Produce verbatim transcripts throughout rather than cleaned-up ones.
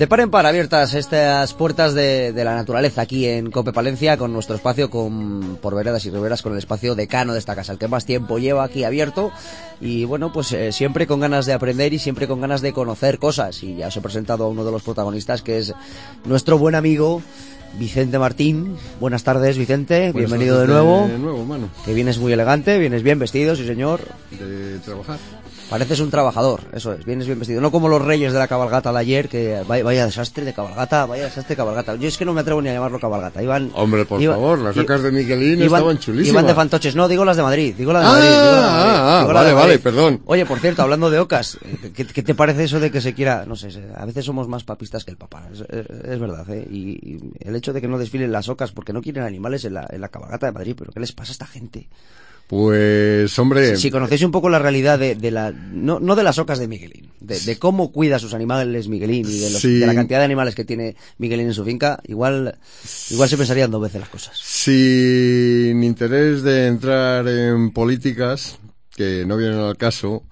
De par en par abiertas estas puertas de, de la naturaleza aquí en Cope Palencia, con nuestro espacio con, por veredas y riberas, con el espacio decano de esta casa, el que más tiempo lleva aquí abierto, y bueno, pues eh, siempre con ganas de aprender y siempre con ganas de conocer cosas. Y ya os he presentado a uno de los protagonistas, que es nuestro buen amigo Vicente Martín. Buenas tardes, Vicente, buenas bienvenido tardes de nuevo. De nuevo, mano. Que vienes muy elegante, vienes bien vestido, sí señor. De trabajar. Pareces un trabajador, eso es, vienes bien vestido. No como los reyes de la cabalgata de ayer, que vaya, vaya desastre de cabalgata, vaya desastre de cabalgata. Yo es que no me atrevo ni a llamarlo cabalgata. Iban, Hombre, por iba, favor, las ocas de Miguelín iban, estaban chulísimas. Iban de fantoches, no, digo las de Madrid, digo las de ah, Madrid. Digo las de Madrid, ah, digo ah, las vale, de vale, perdón. Oye, por cierto, hablando de ocas, ¿qué, ¿qué te parece eso de que se quiera, no sé, a veces somos más papistas que el Papa, es, es, es verdad, ¿eh? Y, y el hecho de que no desfilen las ocas porque no quieren animales en la, en la cabalgata de Madrid, pero ¿qué les pasa a esta gente? Pues, hombre... Si, si conocéis un poco la realidad de, de la... No, no de las ocas de Miguelín, de, de cómo cuida a sus animales Miguelín y de, los, sí. de la cantidad de animales que tiene Miguelín en su finca, igual, igual se pensarían dos veces las cosas. Sin interés de entrar en políticas, que no vienen al caso...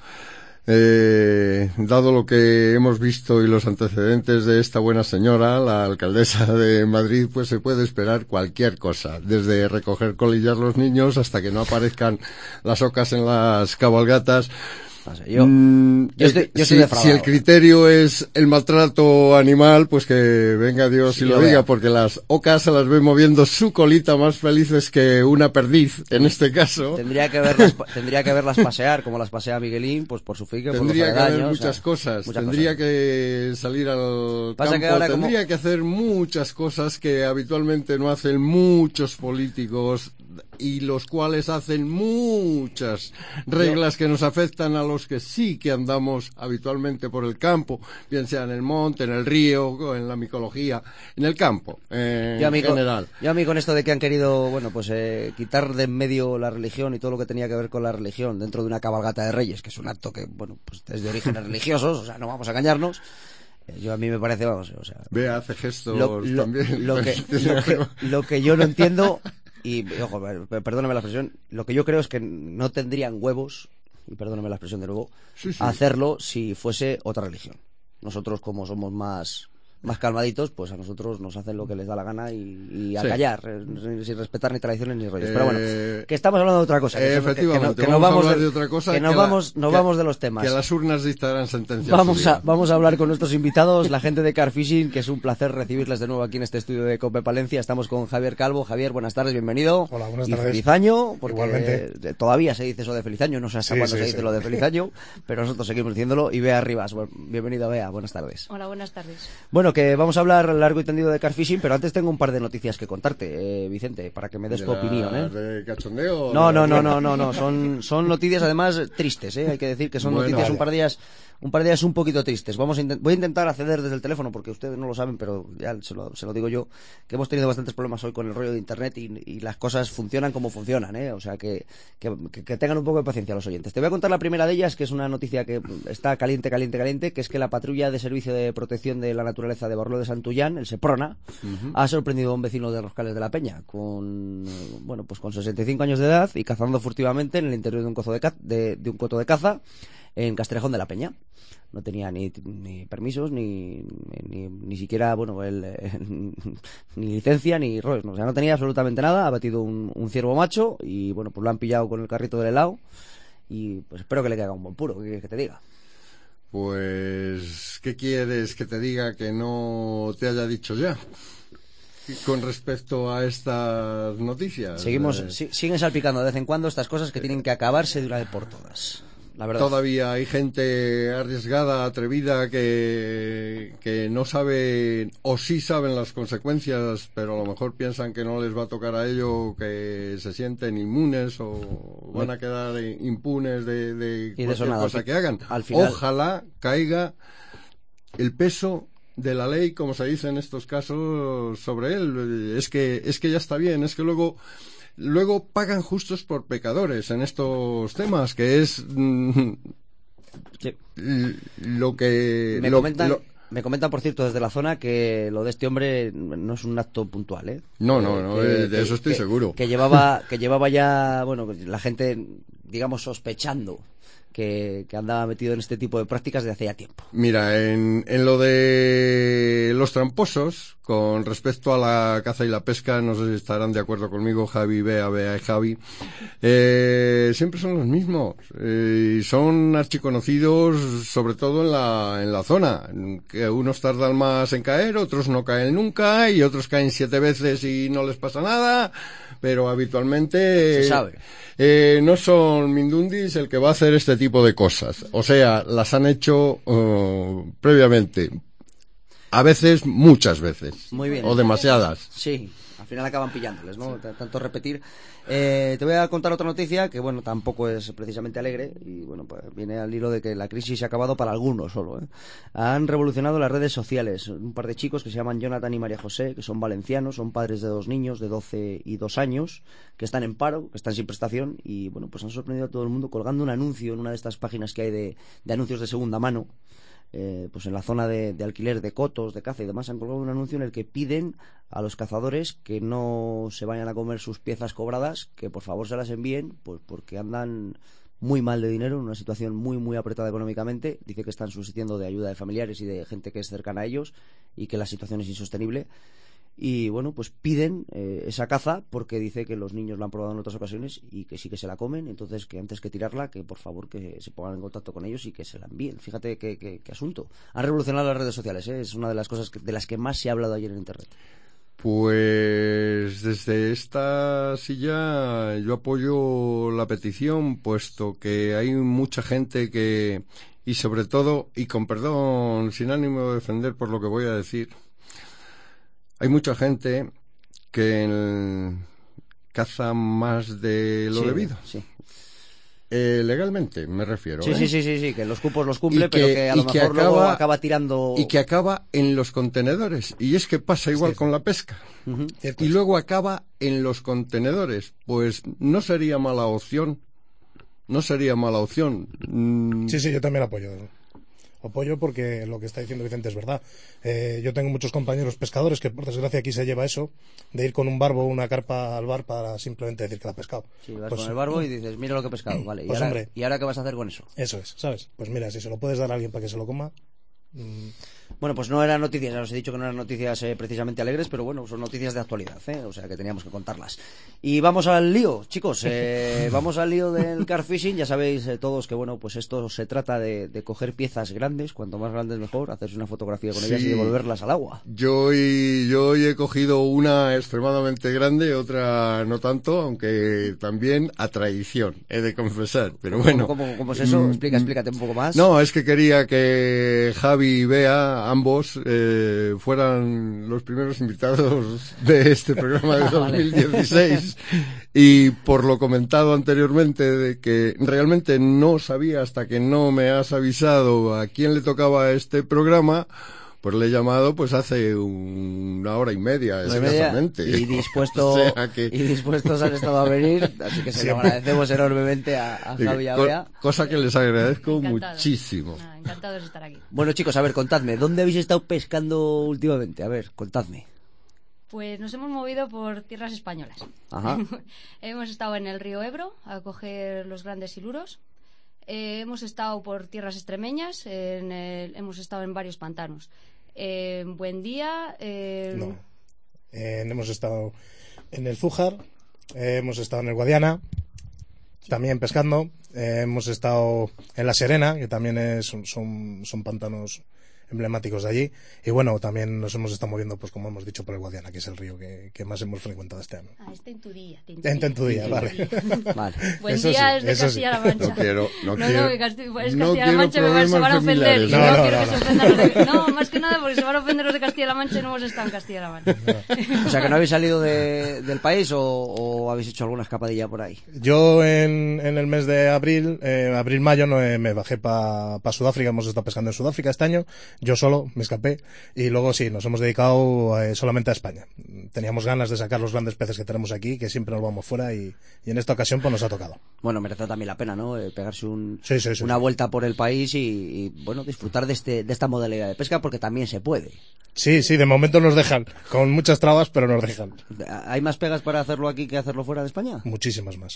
Eh, dado lo que hemos visto y los antecedentes de esta buena señora, la alcaldesa de Madrid, pues se puede esperar cualquier cosa, desde recoger colillas los niños hasta que no aparezcan las ocas en las cabalgatas. No sé, yo, mm, yo, estoy, yo si, estoy si el criterio es el maltrato animal, pues que venga Dios sí, y lo diga, vea. Porque las ocas se las ven moviendo su colita más felices que una perdiz, en este caso. Tendría que verlas, tendría que verlas pasear, como las pasea Miguelín, pues por su finca, por los Tendría que haber aledaños, muchas o sea, cosas, muchas tendría cosas. que salir al Pasa campo, que ahora tendría como... que hacer muchas cosas que habitualmente no hacen muchos políticos, y los cuales hacen muchas reglas que nos afectan a los que sí que andamos habitualmente por el campo, bien sea en el monte, en el río, en la micología, en el campo, eh, yo a mí en con, general. Yo a mí con esto de que han querido, bueno, pues eh, quitar de en medio la religión y todo lo que tenía que ver con la religión dentro de una cabalgata de reyes, que es un acto que, bueno, pues es de orígenes religiosos, o sea, no vamos a engañarnos. Yo a mí me parece, vamos, o sea... Ve, hace gestos lo, lo, también. Lo que, lo, que, lo que yo no entiendo, y ojo, perdóname la expresión, lo que yo creo es que no tendrían huevos, y perdóname la expresión de nuevo, sí, sí. hacerlo si fuese otra religión. Nosotros, como somos más... más calmaditos, pues a nosotros nos hacen lo que les da la gana y, y a sí. callar, eh, sin respetar ni tradiciones ni rollos. Eh, Pero bueno, que estamos hablando de otra cosa. Que eh, efectivamente, que, que, que vamos, nos vamos a hablar de, de otra cosa. Que nos que vamos, la, nos que, vamos de los temas. Que las urnas dictarán sentencias. Vamos a, vamos a hablar con nuestros invitados, la gente de Car Fishing, que es un placer recibirles de nuevo aquí en este estudio de Cope Palencia. Estamos con Javier Calvo. Javier, buenas tardes, bienvenido. Hola, buenas y tardes. Feliz año, porque igualmente. Todavía se dice eso de feliz año, no sé hasta sí, cuándo sí, se dice sí. lo de feliz año, pero nosotros seguimos diciéndolo. Y Bea Rivas, bienvenido, Bea, buenas tardes. Hola, buenas tardes. Bueno, que vamos a hablar largo y tendido de Car Fishing, pero antes tengo un par de noticias que contarte, eh, Vicente, para que me des ¿De tu la, opinión, ¿eh? ¿De cachondeo? No, de no, no, no, no, no, son, son noticias además tristes, ¿eh? Hay que decir que son bueno, noticias vale. un par de días, un par de días un poquito tristes. Vamos a voy a intentar acceder desde el teléfono porque ustedes no lo saben, pero ya se lo, se lo digo yo, que hemos tenido bastantes problemas hoy con el rollo de internet y, y las cosas funcionan como funcionan, ¿eh? O sea que, que, que tengan un poco de paciencia los oyentes. Te voy a contar la primera de ellas, que es una noticia que está caliente, caliente, caliente, que es que la patrulla de Servicio de Protección de la Naturaleza de Barlo de Santullán, el Seprona, uh-huh. ha sorprendido a un vecino de Roscales de la Peña con, bueno, pues con sesenta y cinco años de edad y cazando furtivamente en el interior de un cozo de, ca- de, de un coto de caza en Castrejón de la Peña. No tenía ni, ni permisos, ni, ni, ni siquiera, bueno, el, el, ni licencia, ni rollos. O sea, no tenía absolutamente nada. Ha batido un, un ciervo macho y, bueno, pues lo han pillado con el carrito del helado y pues espero que le caiga un buen puro. ¿Qué quieres que te diga? Pues, ¿qué quieres que te diga que no te haya dicho ya? Con respecto a estas noticias. Seguimos, eh... si, siguen salpicando de vez en cuando estas cosas que tienen que acabarse de una vez por todas. La verdad. Todavía hay gente arriesgada, atrevida, que, que no sabe o sí saben las consecuencias, pero a lo mejor piensan que no les va a tocar a ello, que se sienten inmunes o van a quedar impunes de, de cualquier nada, cosa que hagan. Al final... Ojalá caiga el peso de la ley, como se dice en estos casos, sobre él. Es que, es que ya está bien, es que luego... Luego pagan justos por pecadores en estos temas, que es mm, sí. lo que... Me, lo, comentan, lo... me comentan, por cierto, desde la zona que lo de este hombre no es un acto puntual, ¿eh? No, no, no, que, de que, eso estoy que, seguro. Que llevaba, que llevaba ya, bueno, la gente, digamos, sospechando que, que andaba metido en este tipo de prácticas de hace ya tiempo. Mira, en, en lo de los tramposos, con respecto a la caza y la pesca, no sé si estarán de acuerdo conmigo, Javi, Bea, Bea y Javi, eh, siempre son los mismos, eh, y son archiconocidos, sobre todo en la, en la zona, que unos tardan más en caer, otros no caen nunca, y otros caen siete veces y no les pasa nada, pero habitualmente Se sabe. Eh, no son Mindundis el que va a hacer este tipo de cosas. O sea, las han hecho uh, previamente. A veces, muchas veces. Muy bien. O demasiadas. Sí, al final acaban pillándoles, ¿no? Sí. Tanto repetir. Eh, te voy a contar otra noticia que, bueno, tampoco es precisamente alegre y, bueno, pues viene al hilo de que la crisis se ha acabado para algunos solo, ¿eh? Han revolucionado las redes sociales. Un par de chicos que se llaman Jonathan y María José, que son valencianos, son padres de dos niños de doce y dos años, que están en paro, que están sin prestación y, bueno, pues han sorprendido a todo el mundo colgando un anuncio en una de estas páginas que hay de, de anuncios de segunda mano. Eh, pues en la zona de, de alquiler de cotos, de caza y demás, han colgado un anuncio en el que piden a los cazadores que no se vayan a comer sus piezas cobradas, que por favor se las envíen, pues porque andan muy mal de dinero, en una situación muy muy apretada económicamente. Dice que están subsistiendo de ayuda de familiares y de gente que es cercana a ellos y que la situación es insostenible. Y bueno, pues piden eh, esa caza porque dice que los niños la han probado en otras ocasiones y que sí que se la comen, entonces que antes que tirarla, que por favor que se pongan en contacto con ellos y que se la envíen. Fíjate qué, qué, qué asunto. Han revolucionado las redes sociales, ¿eh? Es una de las cosas que, de las que más se ha hablado ayer en Internet. Pues desde esta silla yo apoyo la petición, puesto que hay mucha gente que, y sobre todo, y con perdón, sin ánimo de defender por lo que voy a decir, hay mucha gente que el, caza más de lo sí, debido. Sí. Eh, legalmente, me refiero. Sí, ¿eh? sí, sí, sí, sí, que los cupos los cumple, que, pero que a lo que mejor acaba, luego acaba tirando... Y que acaba en los contenedores. Y es que pasa igual sí, con la pesca. Uh-huh. Y luego acaba en los contenedores. Pues no sería mala opción. No sería mala opción. Mm. Sí, sí, yo también apoyo. Apoyo porque lo que está diciendo Vicente es verdad. Eh, yo tengo muchos compañeros pescadores que por desgracia aquí se lleva eso de ir con un barbo o una carpa al bar para simplemente decir que la ha pescado. Sí, vas pues, con el barbo y dices, mira lo que he pescado, vale. Pues ¿Y, ahora, hombre, ¿Y ahora qué vas a hacer con eso? Eso es, ¿sabes? Pues mira, si se lo puedes dar a alguien para que se lo coma... Mmm... Bueno, pues no eran noticias, ya os he dicho que no eran noticias eh, precisamente alegres, pero bueno, son noticias de actualidad, ¿eh? O sea que teníamos que contarlas. Y vamos al lío, chicos, eh, vamos al lío del car fishing. Ya sabéis eh, todos que, bueno, pues esto se trata de, de coger piezas grandes, cuanto más grandes mejor, hacerse una fotografía con sí, ellas y devolverlas al agua. Yo hoy, yo hoy he cogido una extremadamente grande, otra no tanto, aunque también a traición, he de confesar, pero bueno. ¿Cómo, cómo, cómo es eso? Explica, explícate un poco más. No, es que quería que Javi y Bea, ambos, eh, fueran los primeros invitados de este programa de dos mil dieciséis. Y por lo comentado anteriormente de que realmente no sabía hasta que no me has avisado a quién le tocaba este programa, pues le he llamado pues hace una hora y media, exactamente. Y dispuesto, o sea que... y dispuestos han estado a venir, así que se lo agradecemos enormemente a, a Javi y a Bea. Cosa que les agradezco Encantado. muchísimo. Ah, encantados de estar aquí. Bueno, chicos, a ver, contadme, ¿dónde habéis estado pescando últimamente? A ver, contadme. Pues nos hemos movido por tierras españolas. Ajá. Hemos estado en el río Ebro a coger los grandes siluros. Eh, hemos estado por tierras extremeñas, en el, hemos estado en varios pantanos. Eh, Buen Día. Eh... No. Eh, hemos estado en el Zújar, eh, hemos estado en el Guadiana, sí. También pescando. Eh, hemos estado en La Serena, que también es, son, son pantanos emblemáticos de allí, y bueno, también nos hemos estado moviendo, pues como hemos dicho, por el Guadiana, que es el río que, que más hemos frecuentado este año. Ah, está en tu día. Está en tu día, vale. Vale. Buen eso Día sí, es de Castilla-La sí. Mancha. No quiero, no, no, quiero, no, que Casti es no Castilla-La Mancha, me se van a ofender. No, No, no, no quiero no, que se ofendan los de... No, más que nada porque se van a ofender los de Castilla-La Mancha y no hemos estado en Castilla-La Mancha. No. O sea, que no habéis salido de, del país o, o habéis hecho alguna escapadilla por ahí. Yo en, en el mes de abril, eh, abril-mayo, no, eh, me bajé para pa Sudáfrica, hemos estado pescando en Sudáfrica este año, yo solo me escapé. Y luego sí, nos hemos dedicado eh, solamente a España. Teníamos ganas de sacar los grandes peces que tenemos aquí, que siempre nos vamos fuera, y, y en esta ocasión pues nos ha tocado. Bueno, merece también la pena, ¿no? Eh, pegarse un, sí, sí, sí, una sí. vuelta por el país y, y, bueno, disfrutar de, este, de esta modalidad de pesca, porque también se puede. Sí, sí, de momento nos dejan, con muchas trabas, pero nos dejan. ¿Hay más pegas para hacerlo aquí que hacerlo fuera de España? Muchísimas más.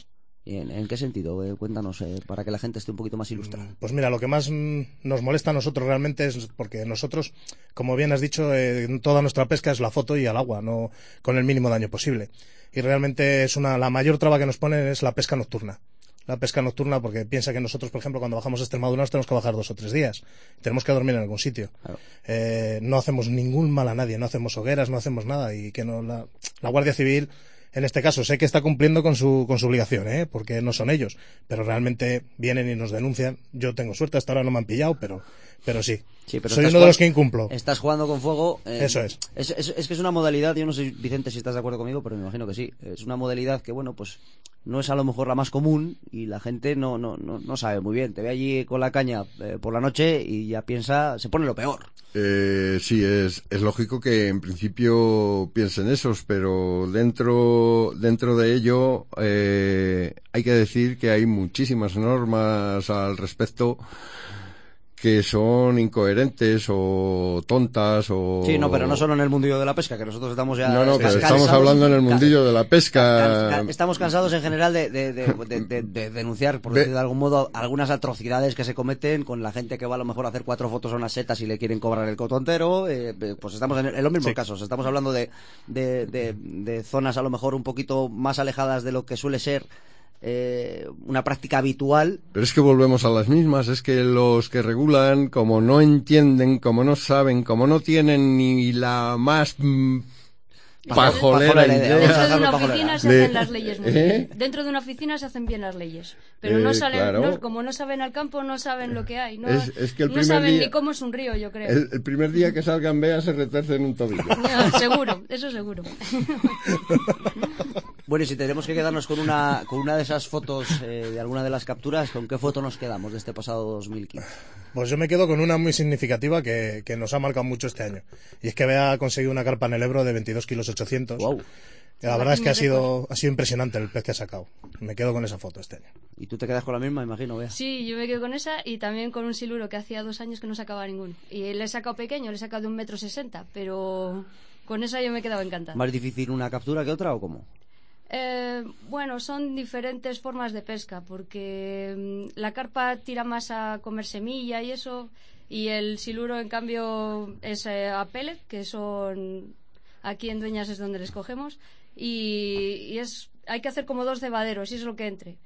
¿En, en qué sentido? Eh, cuéntanos, eh, para que la gente esté un poquito más ilustrada. Pues mira, lo que más mm, nos molesta a nosotros realmente es porque nosotros, como bien has dicho, eh, toda nuestra pesca es la foto y al agua, no con el mínimo daño posible. Y realmente es una, la mayor traba que nos ponen es la pesca nocturna. La pesca nocturna, porque piensa que nosotros, por ejemplo, cuando bajamos a Extremadura nos tenemos que bajar dos o tres días. Tenemos que dormir en algún sitio. Claro. Eh, no hacemos ningún mal a nadie, no hacemos hogueras, no hacemos nada. Y que no la, la Guardia Civil, en este caso, sé que está cumpliendo con su, con su obligación, ¿eh? Porque no son ellos. Pero realmente vienen y nos denuncian. Yo tengo suerte, hasta ahora no me han pillado, pero, pero sí. Sí, pero soy estás uno de los jugando- que incumplo. Estás jugando con fuego. eh, Eso es. Es, es. es que es una modalidad, yo no sé, Vicente, si estás de acuerdo conmigo, pero me imagino que sí. Es una modalidad que, bueno, pues no es a lo mejor la más común y la gente no, no, no, no sabe muy bien. Te ve allí con la caña eh, por la noche y ya piensa, se pone lo peor. Eh, sí, es, es lógico que en principio piensen esos, pero dentro, dentro de ello eh, hay que decir que hay muchísimas normas al respecto que son incoherentes o tontas o... Sí, no, pero no solo en el mundillo de la pesca, que nosotros estamos ya... No, no, pero ca- estamos cansados- hablando en el ca- mundillo de la ca- pesca. ca- Estamos cansados en general de, de, de, de- de- de denunciar, por Ve- decir de algún modo, algunas atrocidades que se cometen con la gente que va a lo mejor a hacer cuatro fotos a unas setas y le quieren cobrar el coto entero. Eh, eh, pues estamos en, en los mismos Sí. casos. Estamos hablando de, de, de, de zonas a lo mejor un poquito más alejadas de lo que suele ser eh, una práctica habitual. Pero es que volvemos a las mismas, es que los que regulan, como no entienden, como no saben, como no tienen ni la más mm, pajolera Pajolera idea. idea. Dentro de una Pajolera. oficina se De- hacen las leyes muy ¿Eh? bien. Dentro de una oficina se hacen bien las leyes. Pero Eh, no salen, claro. no- como no saben al campo, no saben lo que hay. No, Es- es que el no primer saben día- ni cómo es un río, yo creo. El, el primer día que salgan Bea se retuercen un tobillo. Seguro, eso seguro. Bueno, y si tenemos que quedarnos con una, con una de esas fotos eh, de alguna de las capturas, ¿con qué foto nos quedamos de este pasado dos mil quince? Pues yo me quedo con una muy significativa que, que nos ha marcado mucho este año. Y es que Bea conseguido una carpa en el Ebro de veintidós kilos ochocientos. Wow. La verdad es que ha sido, ha sido impresionante el pez que ha sacado. Me quedo con esa foto este año. Y tú te quedas con la misma, imagino, Bea. Sí, yo me quedo con esa y también con un siluro que hacía dos años que no sacaba ninguno. Y le he sacado pequeño, le he sacado de un metro sesenta, pero con esa yo me he quedado encantada. ¿Más difícil una captura que otra o cómo? Eh, bueno, son diferentes formas de pesca, porque mm, la carpa tira más a comer semilla y eso, y el siluro, en cambio, es eh, a pellet, que son aquí en Dueñas es donde les cogemos, y, y es hay que hacer como dos cebaderos, y es lo que entre.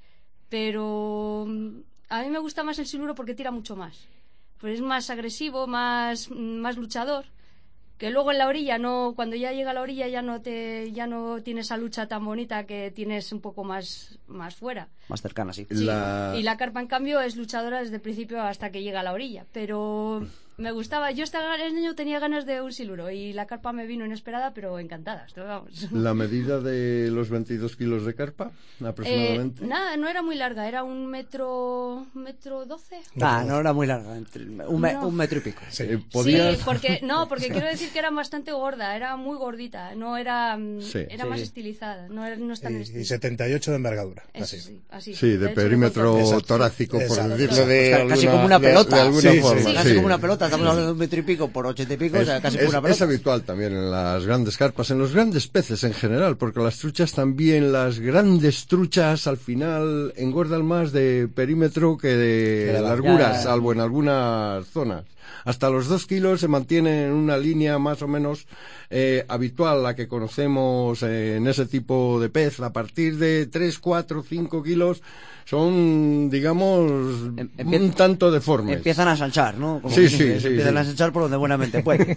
Pero mm, a mí me gusta más el siluro porque tira mucho más, pues es más agresivo, más, más luchador. Que luego en la orilla no, cuando ya llega a la orilla ya no te, ya no tiene esa lucha tan bonita que tienes un poco más, más fuera. Más cercana, sí. Sí. La- Y la carpa en cambio es luchadora desde el principio hasta que llega a la orilla. Pero me gustaba, yo este año tenía ganas de un siluro y la carpa me vino inesperada, pero encantada. Esto, vamos. La medida de los veintidós kilos de carpa, Eh, aproximadamente. nada, no era muy larga, era un metro, metro doce. Ah, no era muy larga, entre- un, me- No. un metro y pico. Sí. Eh, ¿podías- Sí, porque no, porque quiero decir que era bastante gorda, era muy gordita, no era, mm, Sí. era Sí, más sí. estilizada, no, era- no es tan Y, y estilizada. setenta y ocho de envergadura. Eso Así. sí, así. Sí, de hecho, perímetro me Exacto. torácico, por Exacto. decirlo de Pues ca- casi alguna, como una de- pelota. de alguna Sí, sí, forma. sí. Casi sí. como una pelota, estamos hablando de un metro y pico por ochenta y pico, o sea, casi Es, como una es pelota. habitual también en las grandes carpas, en los grandes peces en general, porque las truchas también, las grandes truchas al final engordan más de perímetro que de, Que de la- largura, ya, ya. salvo en algunas zonas. Hasta los dos kilos se mantiene en una línea más o menos eh, habitual, la que conocemos eh, en ese tipo de pez. A partir de tres, cuatro, cinco kilos son, digamos, Em- empie- un tanto deformes. Empiezan a sanchar, ¿no? Como Sí, que sí, se- sí, Empiezan sí. a sanchar por donde buenamente puede.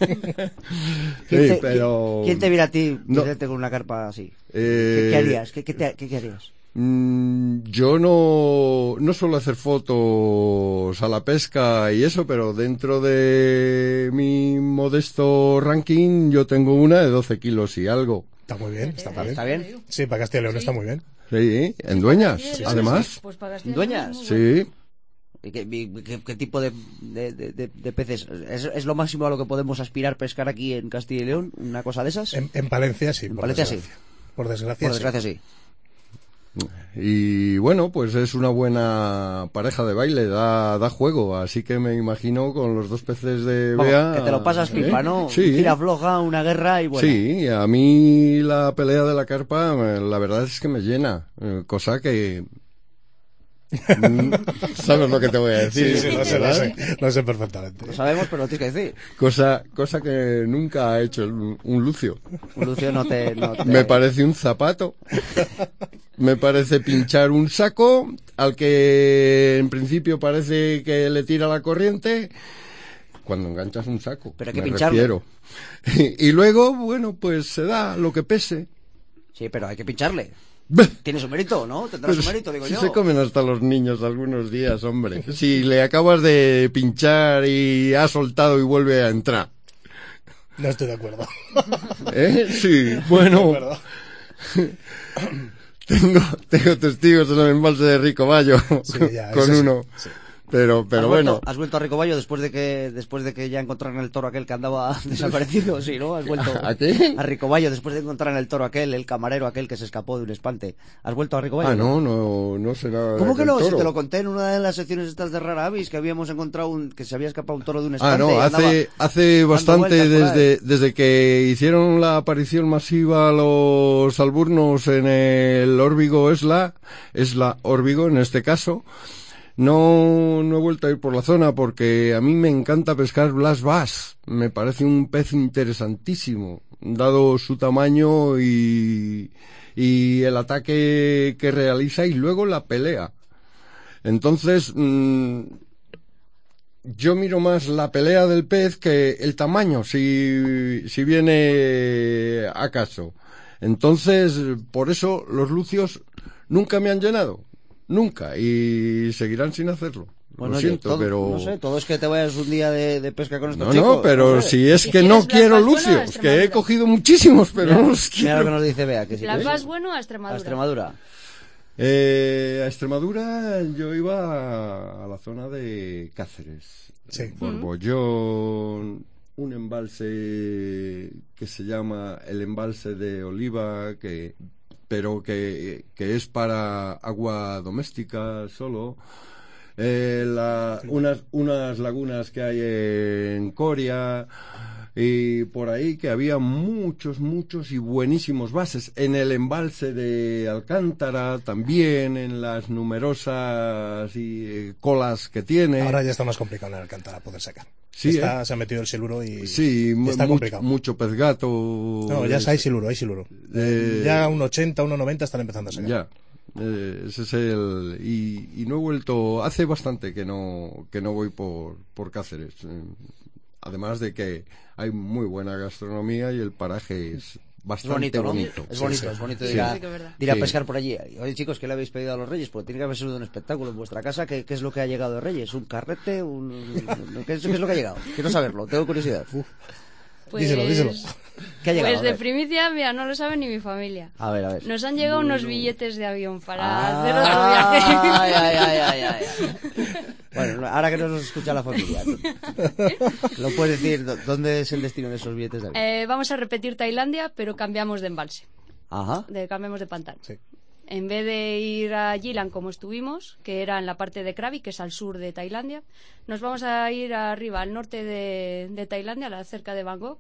Sí, ¿Quién te, pero- quién- quién te viera a ti, No. Vicente, con una carpa así? Eh, ¿Qué, qué harías? ¿Qué, qué, te- qué- qué harías? Mm, yo no, no suelo hacer fotos a la pesca y eso, pero dentro de mi modesto ranking yo tengo una de doce kilos y algo. Está muy bien, está muy bien. ¿Está bien? Sí, para Castilla y León Sí. está muy bien. Sí, en Dueñas, Sí, sí, además. sí, pues para Castilla y ¿Dueñas? León es muy bueno. Sí, ¿Y ¿Qué, y qué- qué tipo de, de, de- de- de peces? ¿Es, es lo máximo a lo que podemos aspirar pescar aquí en Castilla y León? ¿Una cosa de esas? En, en Palencia sí. En por Palencia sí. desgracia. Por desgracia, Por sí. desgracia, sí. y bueno, pues es una buena pareja de baile, da, da juego, así que me imagino con los dos peces de Vamos, Bea. que te lo pasas pipa, ¿eh? ¿no? Sí. Tira floja, una guerra y bueno. Sí, a mí la pelea de la carpa, eh, la verdad es que me llena, eh, cosa que Mm, ¿Sabes lo que te voy a decir? Sí, sí, lo sé, lo sé, lo sé perfectamente. Lo sabemos, pero lo tienes que decir. Cosa, cosa que nunca ha hecho el- un Lucio. Un Lucio no te... No te... Me parece un zapato. Me parece pinchar un saco al que en principio parece que le tira la corriente cuando enganchas un saco. Pero hay que me pincharlo. refiero. Y, y luego, bueno, pues se da lo que pese. Sí, pero hay que pincharle. Bah, Tiene su mérito, ¿no? Tendrá pero su mérito, digo si yo. se comen hasta los niños algunos días, hombre. Si le acabas de pinchar y ha soltado y vuelve a entrar. No estoy de acuerdo. ¿Eh? Sí, De bueno, acuerdo. tengo, tengo testigos en el embalse de Rico Bayo Sí, ya, con ese sí, uno. sí. Pero, pero ¿Has bueno, Vuelto, has vuelto a Ricoballo después de que después de que ya encontraran el toro aquel que andaba desaparecido, sí, ¿no? Has vuelto ¿A qué? a Ricoballo después de encontrar el toro aquel, el camarero aquel que se escapó de un espante. ¿Has vuelto a Ricoballo? ah, no, no, no sé nada. ¿Cómo que del no? Si toro. te lo conté en una de las secciones estas de Rara Avis, que habíamos encontrado un, que se había escapado un toro de un espante. Ah, no, y andaba hace, hace bastante vueltas por ahí. desde, desde que hicieron la aparición masiva los alburnos en el Órbigo Esla, Esla Órbigo en este caso, no, no he vuelto a ir por la zona porque a mí me encanta pescar Blas Bass. Me parece un pez interesantísimo, dado su tamaño y, y el ataque que realiza y luego la pelea. Entonces, mmm, yo miro más la pelea del pez que el tamaño, si, si viene a caso. Entonces, por eso los lucios nunca me han llenado. Nunca. Y seguirán sin hacerlo. Bueno, Lo oye, siento, todo- pero... No sé, todo es que te vayas un día de, de pesca con estos No, chicos. no, pero sé. si es ¿Y que quieres no Blas quiero Bass bueno o lucios, que he Extremadura? cogido muchísimos, pero Mira, no los mira lo que quiero. nos dice Bea, que sí. ¿Las que- vas bueno a a Extremadura? Extremadura. Eh, a Extremadura yo iba a la zona de Cáceres, Sí. Borbollón, un embalse que se llama el embalse de Oliva, que pero que, que es para agua doméstica solo. Eh, la, unas, unas lagunas que hay en Coria y por ahí que había muchos, muchos y buenísimos bases. En el embalse de Alcántara también, en las numerosas y, eh, colas que tiene. Ahora ya está más complicado en Alcántara poder sacar. Sí, Está- ¿eh? Se ha metido el siluro y, Sí, y mu- está mucho, complicado. mucho pez gato. No, ya hay siluro, hay siluro. Eh, Ya un ochenta, un noventa están empezando a sacar. Ya. Eh, ese es el y, y no he vuelto hace bastante que no que no voy por por Cáceres, eh, además de que hay muy buena gastronomía y el paraje es Es bastante bonito, ¿no? bonito. Es Sí, bonito, sí. es bonito Sí. ir a, Sí, que es verdad. de ir a Sí. pescar por allí. Oye, chicos, ¿qué le habéis pedido a los Reyes? Porque tiene que haber sido un espectáculo en vuestra casa. ¿Qué, qué es lo que ha llegado de Reyes? ¿Un carrete? Un... ¿Qué, es, qué es lo que ha llegado? Quiero saberlo, tengo curiosidad. Pues, Díselo, díselo. ¿Qué ha llegado? Pues A de ver. primicia, mira, no lo sabe ni mi familia. A ver, a ver. Nos han llegado unos billetes de avión para Ah, hacer otro viaje. Ay, ay, ay, ay, ay. Bueno, ahora que no nos escucha la familia, ¿lo puedes decir? ¿Dó- ¿Dónde es el destino de esos billetes de avión? Eh, vamos a repetir Tailandia, pero cambiamos de embalse, Ajá. de, cambiamos de pantano. Sí. En vez de ir a Yilan como estuvimos, que era en la parte de Krabi, que es al sur de Tailandia, nos vamos a ir arriba, al norte de, de Tailandia, a la- cerca de Bangkok.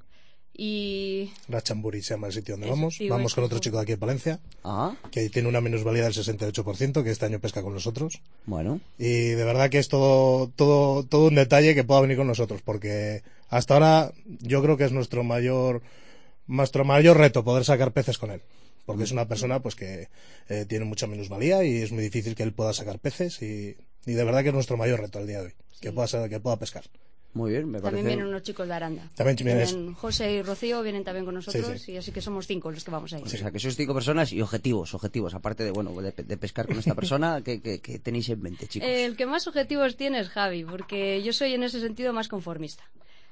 Y Ratchanburi se llama el sitio donde Eso, vamos. sí, Vamos con bueno, otro sí. chico de aquí de Palencia, Ajá. que tiene una minusvalía del sesenta y ocho por ciento, que este año pesca con nosotros. Bueno. Y de verdad que es todo, todo, todo un detalle que pueda venir con nosotros, porque hasta ahora yo creo que es nuestro mayor, nuestro mayor reto poder sacar peces con él. Porque es una persona pues que eh, tiene mucha minusvalía y es muy difícil que él pueda sacar peces y, y de verdad que es nuestro mayor reto al día de hoy, que pueda sa- que pueda pescar. Muy bien, me también parece. vienen unos chicos de Aranda. También vienes- Vienen José y Rocío vienen también con nosotros, Sí, sí. y así que somos cinco los que vamos a ir. O sea, que sois cinco personas y objetivos, objetivos, aparte de, bueno, de, de pescar con esta persona, ¿qué, qué, qué tenéis en mente, chicos? El que más objetivos tiene es Javi, porque yo soy en ese sentido más conformista.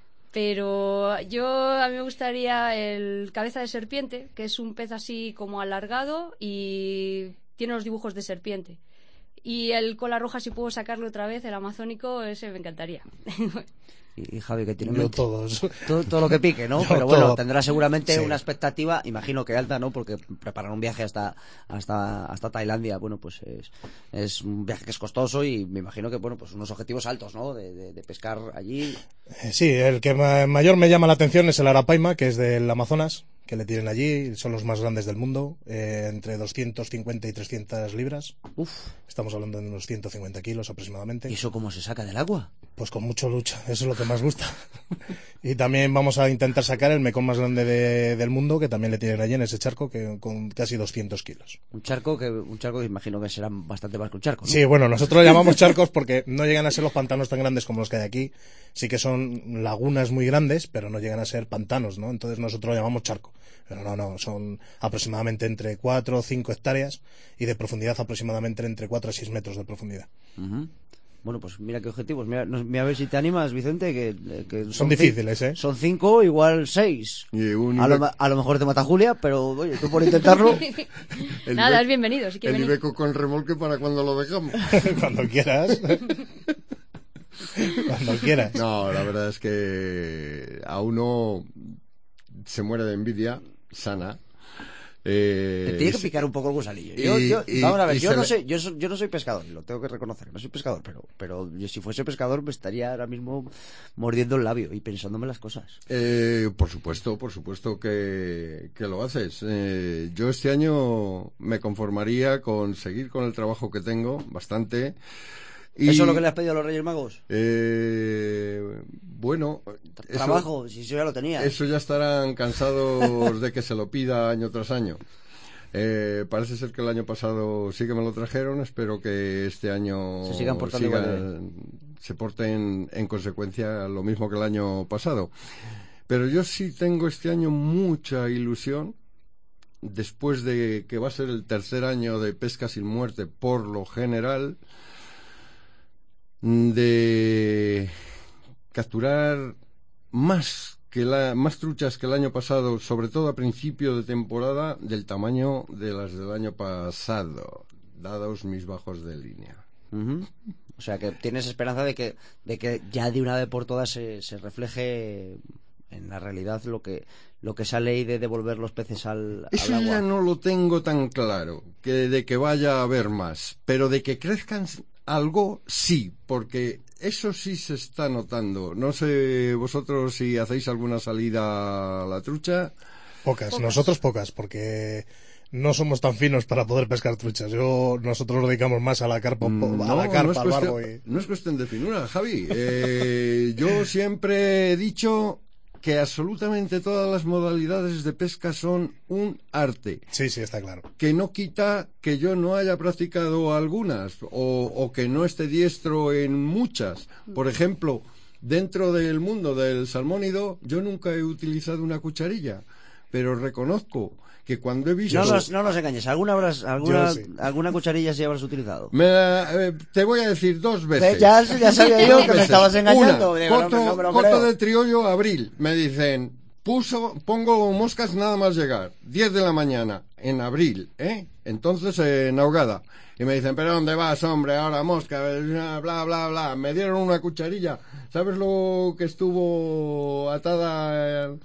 Pero yo, a mí me gustaría el cabeza de serpiente, que es un pez así como alargado y tiene los dibujos de serpiente. Y el cola roja, si puedo sacarlo otra vez, el amazónico, ese me encantaría. Y, y Javi, que tiene en Yo mente? todos. Todo, todo lo que pique, ¿no? Yo Pero bueno, todo. tendrá seguramente Sí. una expectativa, imagino que alta, ¿no? Porque preparar un viaje hasta hasta hasta Tailandia, bueno, pues es, es un viaje que es costoso y me imagino que, bueno, pues unos objetivos altos, ¿no? De, de, de pescar allí. Eh, Sí, el que ma- mayor me llama la atención es el arapaima, que es del Amazonas, que le tienen allí, son los más grandes del mundo, eh, entre doscientos cincuenta y trescientas libras. Uf. Estamos hablando de unos ciento cincuenta kilos aproximadamente. ¿Y eso cómo se saca del agua? Pues con mucho lucha, eso es lo que más gusta. Y también vamos a intentar sacar el mecón más grande de, del mundo, que también le tienen allí en ese charco, que con casi doscientos kilos. Un charco que un charco que imagino que será bastante más que un charco, ¿no? Sí, bueno, nosotros lo llamamos charcos porque no llegan a ser los pantanos tan grandes como los que hay aquí. Sí que son lagunas muy grandes, pero no llegan a ser pantanos, ¿no? Entonces nosotros lo llamamos charco. Pero no, no, son aproximadamente entre cuatro o cinco hectáreas y de profundidad aproximadamente entre cuatro a seis metros de profundidad. Uh-huh. Bueno, pues mira qué objetivos. Mira, no, mira a ver si te animas, Vicente, que, que son, son difíciles, ¿eh? Son cinco, igual seis. Y un a, lo, a lo mejor te mata Julia, pero oye, tú por intentarlo. Nada, es bienvenido. Si el venir. Ibeco con remolque para cuando lo dejamos. Cuando quieras. Cuando quieras. No, la verdad es que a uno se muere de envidia sana. Eh, Te tiene que picar un poco el gusanillo. Yo, y, yo, y, vamos a ver, yo no, le... sé, yo, so, yo no soy pescador, lo tengo que reconocer, no soy pescador, pero, pero yo, si fuese pescador me estaría ahora mismo mordiendo el labio y pensándome las cosas. Eh, por supuesto, por supuesto que, que lo haces. Eh, yo este año me conformaría con seguir con el trabajo que tengo, bastante. Y, ¿eso es lo que le has pedido a los Reyes Magos? Eh, bueno... Trabajo, eso, si eso ya lo tenía. Eso ya estarán cansados de que se lo pida año tras año. Eh, parece ser que el año pasado sí que me lo trajeron. Espero que este año se sigan portando sigan, igual de... se porten en consecuencia lo mismo que el año pasado. Pero yo sí tengo este año mucha ilusión, después de que va a ser el tercer año de Pesca Sin Muerte por lo general, de capturar más que la, más truchas que el año pasado, sobre todo a principio de temporada, del tamaño de las del año pasado, dados mis bajos de línea. Uh-huh. O sea que tienes esperanza de que, de que ya de una vez por todas se, se refleje en la realidad lo que lo que sale ahí de devolver los peces al, al Eso agua. ya no lo tengo tan claro, que de que vaya a haber más, pero de que crezcan algo sí, porque eso sí se está notando. No sé vosotros si hacéis alguna salida a la trucha. Pocas, Pocas. nosotros pocas, porque no somos tan finos para poder pescar truchas. Yo Nosotros nos dedicamos más a la carpa, a No, la carpa, no es al cuestión, barbo. Y... no es cuestión de finura, Javi. Eh, yo siempre he dicho que absolutamente todas las modalidades de pesca son un arte. Sí, sí, está claro. Que no quita que yo no haya practicado algunas o, o que no esté diestro en muchas. Por ejemplo, dentro del mundo del salmónido, yo nunca he utilizado una cucharilla, pero reconozco que cuando he visto... No nos, no nos engañes, ¿alguna, habrás, alguna, sí. alguna cucharilla sí habrás utilizado? Me la, eh, te voy a decir dos veces. Ya, ya sabía yo Dos que me veces. estabas engañando. Una, Digo, no, coto, no me lo coto creo. de Triollo, abril. Me dicen, puso, pongo moscas nada más llegar. diez de la mañana, en abril, ¿eh? Entonces en ahogada. Y me dicen, ¿pero dónde vas, hombre? Ahora mosca, bla, bla, bla. Me dieron una cucharilla. ¿Sabes lo que estuvo atada al,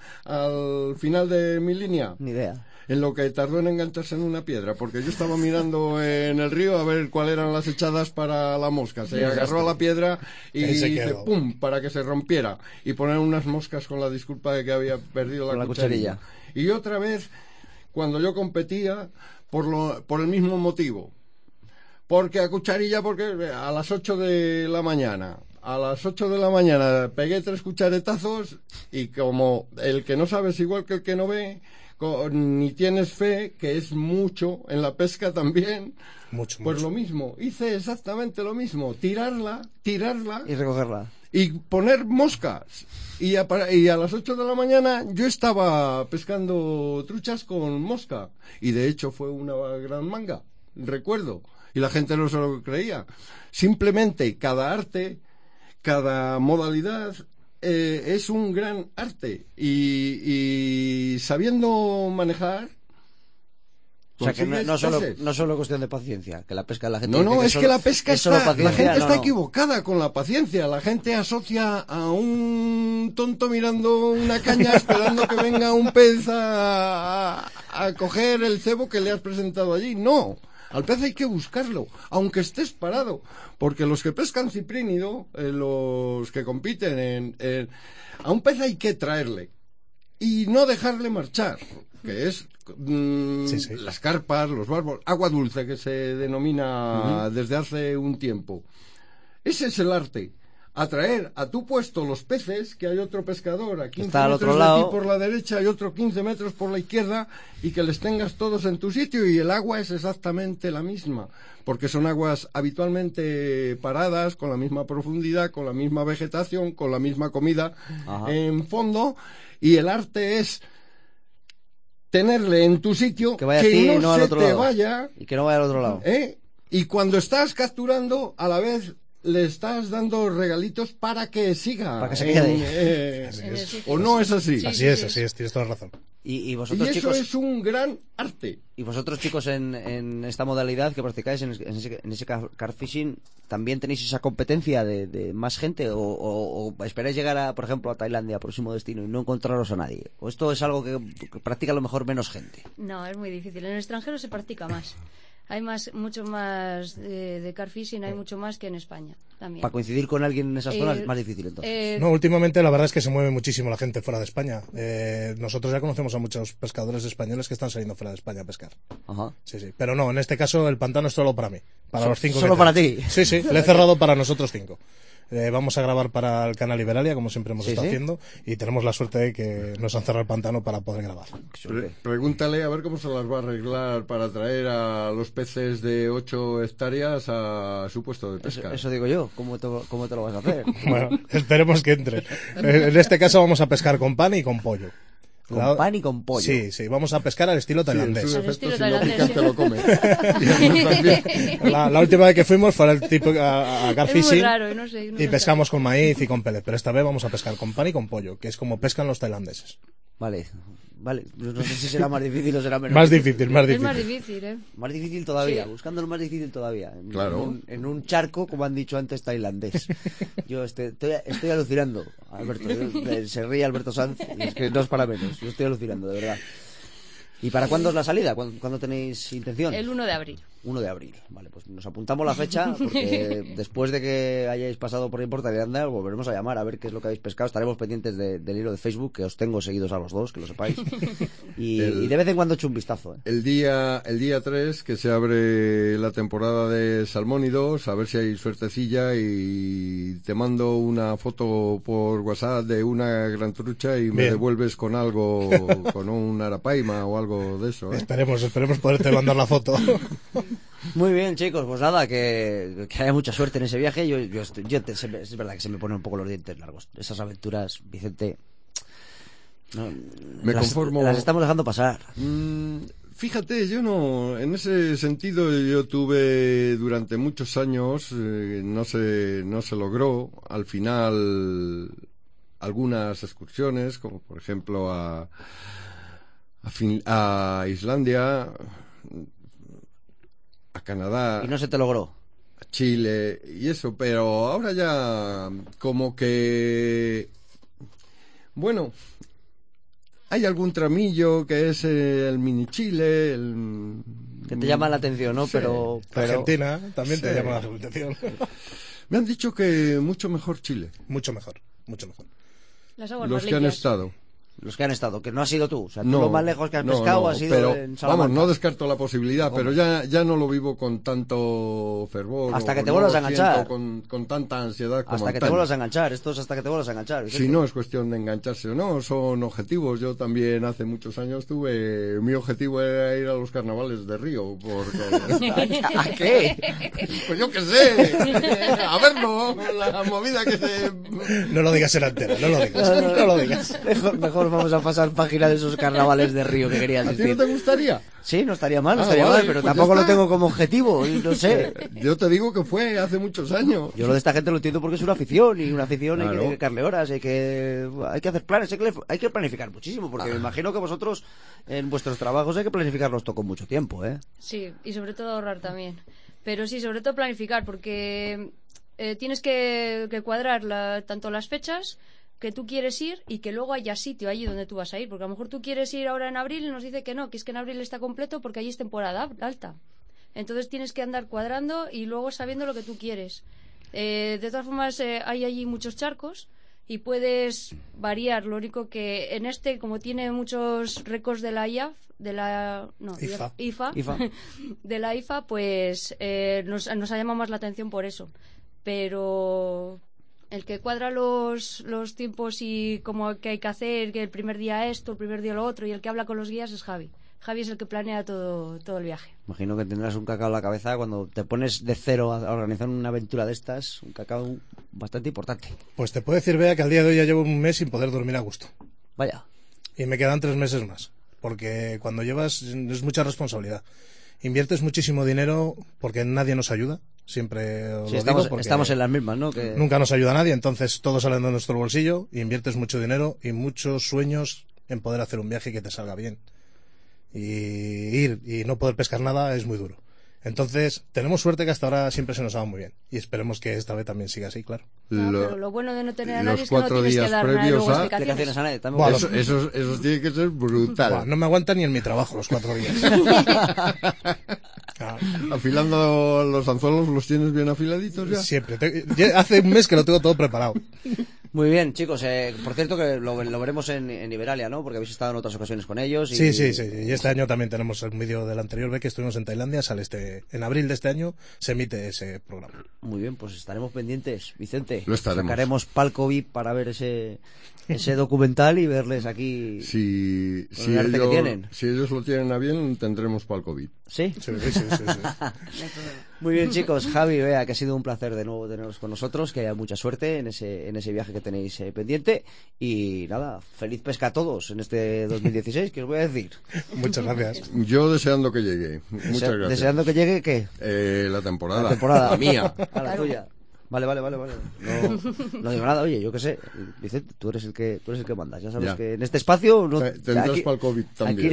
al final de mi línea? Ni idea. En lo que tardó en engancharse en una piedra, porque yo estaba mirando en el río a ver cuáles eran las echadas para la mosca. Se agarró a la piedra y Ahí se hice quedó. pum para que se rompiera y poner unas moscas con la disculpa de que había perdido la, Con la cucharilla. cucharilla. Y otra vez cuando yo competía por lo por el mismo motivo. Porque a cucharilla, porque a las ocho de la mañana, a las ocho de la mañana pegué tres cucharetazos y como el que no sabe es igual que el que no ve, con, ni tienes fe, que es mucho en la pesca también, Mucho, pues mucho. lo mismo, hice exactamente lo mismo, tirarla, tirarla Y recogerla. y poner moscas. Y a, para- y a las ocho de la mañana yo estaba pescando truchas con mosca. Y de hecho fue una gran manga, recuerdo. Y la gente no se lo creía. Simplemente cada arte, cada modalidad eh, es un gran arte. Y, y sabiendo manejar... O sea que no, consigues no solo, peces. no solo cuestión de paciencia, que la pesca la gente No, dice no, es solo- que la pesca es solo está, la paciencia, gente no, está no. equivocada con la paciencia. La gente asocia a un tonto mirando una caña esperando que venga un pez a, a, a coger el cebo que le has presentado allí. No, al pez hay que buscarlo, aunque estés parado. Porque los que pescan ciprínido, eh, los que compiten en, en... A un pez hay que traerle. y no dejarle marchar, que es mm, Sí, sí. las carpas, los barbos, agua dulce que se denomina uh-huh. desde hace un tiempo. Ese es el arte. Atraer a tu puesto los peces, que hay otro pescador a quince Está al metros otro de lado. ti por la derecha y otro quince metros por la izquierda, y que les tengas todos en tu sitio, y el agua es exactamente la misma, porque son aguas habitualmente paradas, con la misma profundidad, con la misma vegetación, con la misma comida Ajá. en fondo, y el arte es tenerle en tu sitio, que, vaya que ti, no, no se al otro te lado. vaya, y que no vaya al otro lado. ¿eh? Y cuando estás capturando, a la vez le estás dando regalitos para que siga. Para que se quede. Eh, eh, ¿O no es así? Sí, así sí, es, sí. así es, tienes toda la razón. Y, y vosotros, y eso chicos, es un gran arte. Y vosotros, chicos, en, en esta modalidad que practicáis, en, en ese, en ese car fishing, ¿también tenéis esa competencia de, de más gente? O, o, ¿O esperáis llegar, a, por ejemplo, a Tailandia, próximo destino, y no encontraros a nadie? ¿O esto es algo que, que practica a lo mejor menos gente? No, es muy difícil. En el extranjero se practica más. Hay más, mucho más de, de car fishing, hay mucho más que en España también. Para coincidir con alguien en esas zonas eh, es más difícil, entonces. Eh, no, últimamente la verdad es que se mueve muchísimo la gente fuera de España. Eh, nosotros ya conocemos a muchos pescadores españoles que están saliendo fuera de España a pescar. Ajá. Sí, sí. Pero no, en este caso el pantano es solo para mí. Para so, los cinco. Solo para ti. Sí, sí. Le he cerrado para nosotros cinco. Eh, vamos a grabar para el canal Iberalia, como siempre hemos ¿Sí, estado sí? haciendo, y tenemos la suerte de que nos han cerrado el pantano para poder grabar. Pre pregúntale a ver cómo se las va a arreglar para traer a los peces de ocho hectáreas a su puesto de pesca. Eso, eso digo yo, ¿cómo te, cómo te lo vas a hacer? Bueno, esperemos que entre. En este caso vamos a pescar con pan y con pollo. Con la... pan y con pollo. Sí, sí, vamos a pescar al estilo tailandés. Sí, al estilo si tailandés, no sí. te lo come. la, la última vez que fuimos fue al tipo a, a car Es muy fishing raro, no sé, no y sé pescamos con maíz y con pellet, pero esta vez vamos a pescar con pan y con pollo, que es como pescan los tailandeses. Vale, vale. No sé si será más difícil o será menos Más difícil, más Es difícil. más difícil, ¿eh? Más difícil todavía, Sí. buscando lo más difícil todavía. En, Claro. en, un, en un charco, como han dicho antes, tailandés. Yo estoy, estoy, estoy alucinando, Alberto. Yo- se ríe Alberto Sanz, y es que no es para menos. Yo estoy alucinando, de verdad. ¿Y para cuándo es la salida? ¿Cuándo, cuándo tenéis intención? El uno de abril. uno de abril. Vale, pues nos apuntamos la fecha, porque después de que hayáis pasado por ahí por Tailandia, os volveremos a llamar a ver qué es lo que habéis pescado. Estaremos pendientes de, del hilo de Facebook, que os tengo seguidos a los dos, que lo sepáis. Y, El- y de vez en cuando echo un vistazo, ¿eh? El día el día tres, que se abre la temporada de salmónidos, a ver si hay suertecilla, y te mando una foto por WhatsApp de una gran trucha y me Bien. devuelves con algo, con un arapaima o algo de eso, ¿eh? Esperemos, esperemos poderte mandar la foto. Muy bien, chicos, pues nada, que, que haya mucha suerte en ese viaje. Yo, yo, estoy- yo te- se me- es verdad que se me ponen un poco los dientes largos. Esas aventuras, Vicente, no, Me las, conformo- las estamos dejando pasar. Mm, fíjate, yo no, en ese sentido yo tuve durante muchos años, eh, no se, no se logró, al final algunas excursiones, como por ejemplo a, a, Fin- a Islandia, a Canadá, Y no se te logró. a Chile y eso, pero ahora ya como que, bueno, hay algún tramillo que es eh, el mini Chile, el... Que te llama la atención, ¿no? Sí. Pero, pero Argentina también te Sí. llama la atención. Me han dicho que mucho mejor Chile, Mucho mejor, mucho mejor. Las aguas los más que han limpias. estado. los que han estado, que no has sido tú. O sea, tú No, lo más lejos que has no, pescado no, ha sido pero, en Salamanca. vamos, no descarto la posibilidad, ¿Cómo? pero ya, ya no lo vivo con tanto fervor. Hasta o que te no vuelvas lo a enganchar. siento Con, con tanta ansiedad como Hasta que te antaño. vuelvas a enganchar. Esto es hasta que te vuelvas a enganchar. Si no es cuestión de engancharse o no, son objetivos. Yo también hace muchos años tuve, mi objetivo era ir a los carnavales de Río, porque... ¿A qué? Pues yo qué sé, a verlo, la movida que se... No lo digas en antena, no lo digas, no lo digas. Mejor, mejor vamos a pasar página de esos carnavales de Río que querías ¿A ti decir. no te gustaría? Sí, no estaría mal, no Ah, estaría vale, mal, pero pues ya tampoco lo está. tengo como objetivo, y no sé. Yo te digo que fue hace muchos años. Yo lo de esta gente lo entiendo porque es una afición, y una afición hay que Claro. dedicarle horas, hay que, hay que hacer planes, hay que, hay que planificar muchísimo, porque me imagino que vosotros en vuestros trabajos hay que planificarlos todo con mucho tiempo, ¿eh? Sí, y sobre todo ahorrar también. Pero sí, sobre todo planificar, porque eh, tienes que, que cuadrar la- tanto las fechas que tú quieres ir y que luego haya sitio allí donde tú vas a ir. Porque a lo mejor tú quieres ir ahora en abril y nos dice que no, que es que en abril está completo porque allí es temporada alta. Entonces tienes que andar cuadrando y luego sabiendo lo que tú quieres. Eh, de todas formas, eh, hay allí muchos charcos y puedes variar. Lo único que en este, como tiene muchos récords de la I A F, de la no, I F A. I F A, I F A. de la I F A, pues eh, nos, nos ha llamado más la atención por eso. Pero el que cuadra los, los tiempos y cómo que hay que hacer, que el primer día esto, el primer día lo otro, y el que habla con los guías es Javi. Javi es el que planea todo, todo el viaje. Imagino que tendrás un cacao en la cabeza cuando te pones de cero a organizar una aventura de estas, un cacao bastante importante. Pues te puedo decir, Bea, que al día de hoy ya llevo un mes sin poder dormir a gusto. Vaya. Y me quedan tres meses más. Porque cuando llevas es mucha responsabilidad. Inviertes muchísimo dinero porque nadie nos ayuda. Siempre os Sí, lo estamos, digo porque estamos en las mismas, ¿no? Que... nunca nos ayuda nadie, entonces todo sale de nuestro bolsillo. Inviertes mucho dinero y muchos sueños en poder hacer un viaje que te salga bien. Y ir y no poder pescar nada es muy duro. Entonces, tenemos suerte que hasta ahora siempre se nos ha dado muy bien. Y esperemos que esta vez también siga así, claro. No, Lo- pero lo bueno de no tener a los nadie es que no cuatro tienes que días dar nada previos luego a- explicaciones. Explicaciones a nadie. También Bueno, Eso, eso, eso tiene que ser brutal. Buah, no me aguanta ni en mi trabajo los cuatro días. Ah, Afilando los anzuelos, ¿los tienes bien afiladitos ya? siempre. Te- ya hace un mes que lo tengo todo preparado. Muy bien, chicos. Eh, por cierto, que lo, lo veremos en, en Iberalia, ¿no? Porque habéis estado en otras ocasiones con ellos. Y... Sí, sí, sí. Y este año también tenemos el vídeo del anterior vez que estuvimos en Tailandia. Sale este, en abril de este año se emite ese programa. Muy bien, pues estaremos pendientes, Vicente. Lo estaremos. Sacaremos palco V I P para ver ese, ese documental y verles aquí. Si, Con si, el arte que ellos, tienen. si ellos lo tienen a bien, tendremos para el COVID. ¿Sí? Sí, sí, sí, sí. Muy bien, chicos. Javi, Bea, que ha sido un placer de nuevo teneros con nosotros, que haya mucha suerte en ese, en ese viaje que tenéis eh, pendiente. Y nada, feliz pesca a todos en este dos mil dieciséis, que os voy a decir. Muchas gracias. Yo deseando que llegue. Muchas Desea- gracias. Deseando que llegue, ¿qué? Eh, la temporada. La temporada. La mía. A la tuya. Vale, vale, vale, vale. No, no digo nada, oye, yo qué sé. Vicente, tú eres el que, tú eres el que mandas. Ya sabes Ya. que en este espacio no. Te- Tendrás aquí- para el COVID también.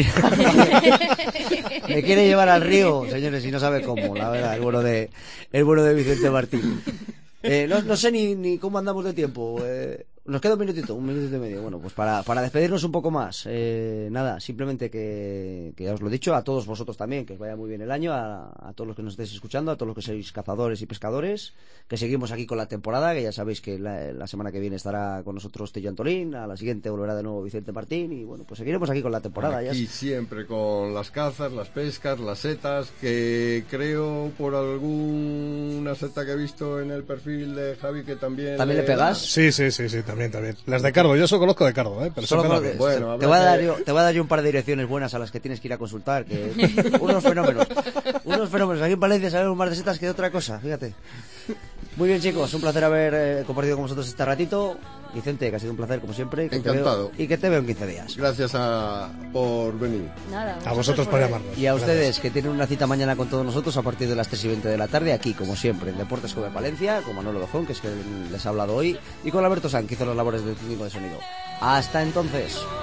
aquí- Me quiere llevar al río, señores, y no sabe cómo, la verdad, el bueno de, el bueno de Vicente Martín. Eh, no, no sé ni, ni cómo andamos de tiempo. Eh, nos queda un minutito, un minutito y medio. Bueno, pues para, para despedirnos un poco más, eh, nada, simplemente que, que ya os lo he dicho, a todos vosotros también, que os vaya muy bien el año, a, a todos los que nos estéis escuchando, a todos los que sois cazadores y pescadores, que seguimos aquí con la temporada, que ya sabéis que la, la semana que viene estará con nosotros Tello Antolín, a la siguiente volverá de nuevo Vicente Martín, y bueno, pues seguiremos aquí con la temporada. Ya Aquí es- siempre con las cazas, las pescas, las setas, que creo por alguna seta que he visto en el perfil de Javi que también... ¿También le pegas? Sí, sí, sí, sí, también, también. Las de Cardo, yo solo conozco de Cardo, ¿eh? Pero Solo son con- canales. Bueno, te, habrá voy a que- dar yo, te voy a dar yo un par de direcciones buenas a las que tienes que ir a consultar, que unos fenómenos, unos fenómenos. Aquí en Valencia sabemos más de setas que de otra cosa, fíjate. Muy bien, chicos, un placer haber eh, compartido con vosotros este ratito. Vicente, que ha sido un placer como siempre. Que te Encantado. veo- y que te veo en quince días. Gracias a, por venir. Nada, A vosotros por venir. llamarnos. Y a Gracias. ustedes, que tienen una cita mañana con todos nosotros a partir de las tres y veinte de la tarde, aquí, como siempre, en Deportes Come Palencia, con Manolo Dozón, que es que les ha hablado hoy, y con Alberto Sanz, que hizo las labores del técnico de sonido. Hasta entonces.